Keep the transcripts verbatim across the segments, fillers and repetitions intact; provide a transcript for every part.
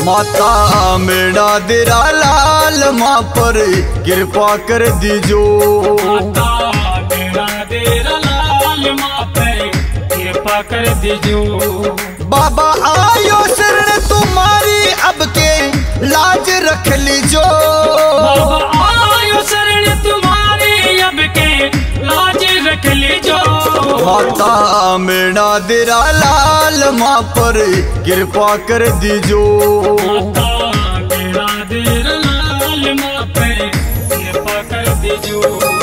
माता मेरा देरा लाल माँ पर कृपा कर दीजो। माता मेरा देरा लाल माँ पर कृपा कर दीजो। बाबा आयो शरण तुम्हारी अब के लाज रख लीजो। बाबा आयो शरण तुम्हारी अब के लाज रख लीजो। माता मेरा देरा लाल माँ पर कृपा कर दीजो। माता मेरा देरा लाल माँ पर कृपा कर दीजो।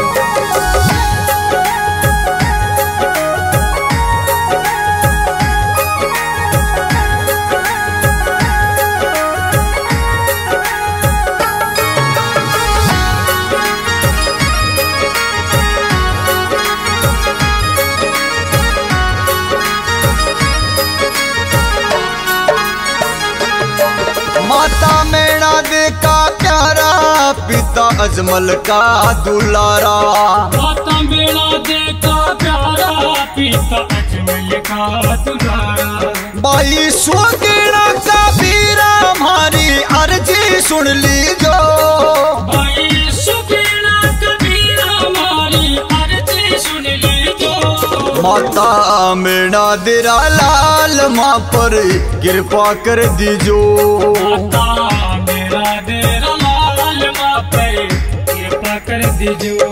माता मेरा दे का प्यारा पिता अजमल का दुलारा। माता मेरा दे का प्यारा पिता अजमल का दुलारा। बाई सुगेड़ा का बीरा हमारी अर्जी सुन लीजो। भाई सुगेड़ा कबीरा हमारी अर्जी सुन लीजो। माता मेरा देरा लाल माँ पर कृपा कर दीजो। माता मेरा देरा लाल माँ पर कृपा कर दीजो।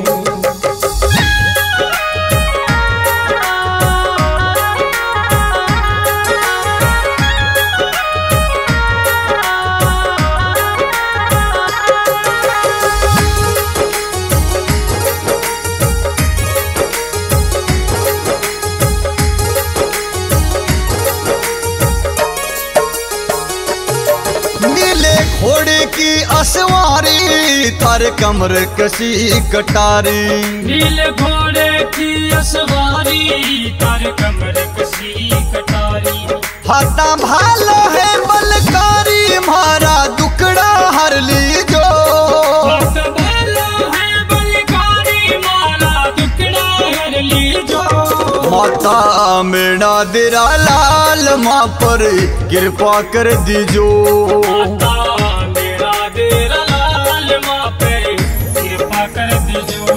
नीले घोड़े की असवारी थार कमर कसी कटारी। नील घोड़े की असवारी तार कमर कसी कटारी। हाथा भालो है बलकारी मारा दुकड़ा हर लीजो। हाथ भालो है बलकारी मारा दुकड़ा हर लीजो। माता मेरा देरा लाल माँ पर कृपा कर दीजो। माता मेरा देरा लाल माँ पर कृपा कर दीजो।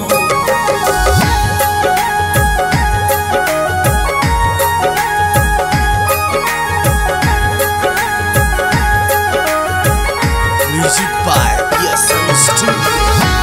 Music by PSM studio.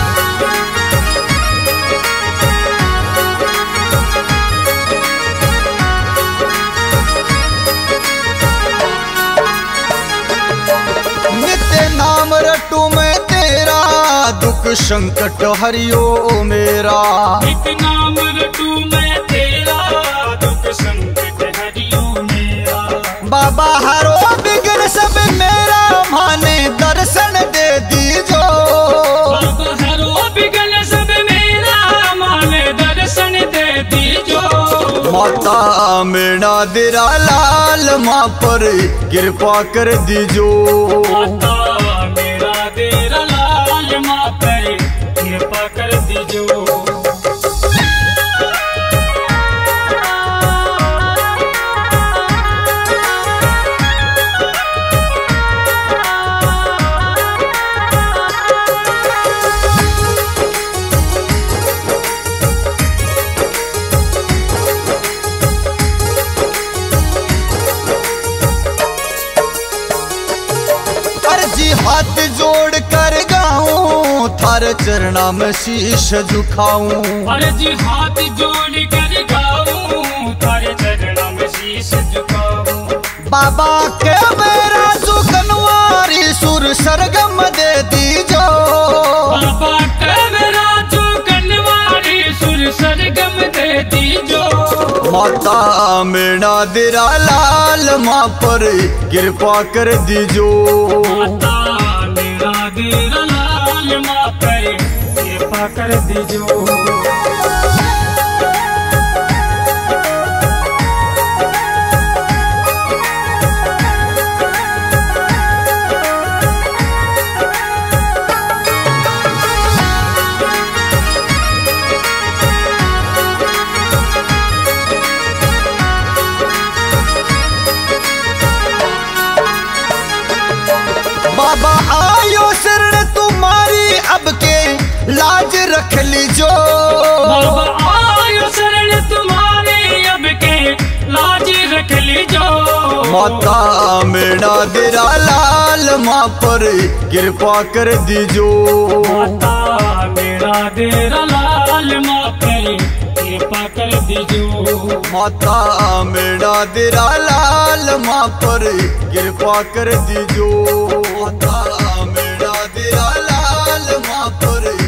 नित्य नाम रटू मैं तेरा दुख संकट हरियो मेरा। एक नाम रटू मैं तेरा दुख संकट हरियो मेरा। बाबा हरो बिगड़ सब मेरा माने दर्शन दे दीजो। बाबा हरो बिगन सब मेरा माने दर्शन दे दीजो। माता मेरा देरा लाल माँ पर कृपा कर दीजो। माता मेरा देरा लाल माँ पर कृपा कर दीजो। अर्जी हाथ जोड़ कर गाऊं थार चरणा में शीश झुकाऊं। अर्जी हाथ जोड़ कर गाऊं तारे चरणों में शीश झुकाऊं। बाबा के मेरा सुकनवारी सुर सरगम दे दीजो। बाबा के मेरा चुकनवारी सुर सरगम दे दीजो। माता मेरा देरा लाल माँ पर कृपा कर दीजो। माता मेरा देरा लाल माँ पर कृपा कर दीजो। रख लीजो। बाबा आयो शरण तुम्हारी अब के लाज रख लीजो। माता मेरा तेरा लाल माँ पर कृपा कर दीजो। माता मेरा तेरा लाल माँ पर कृपा कर दीजो। माता मेरा तेरा लाल माँ पर कृपा कर दीजो। माता मेरा तेरा लाल माँ पर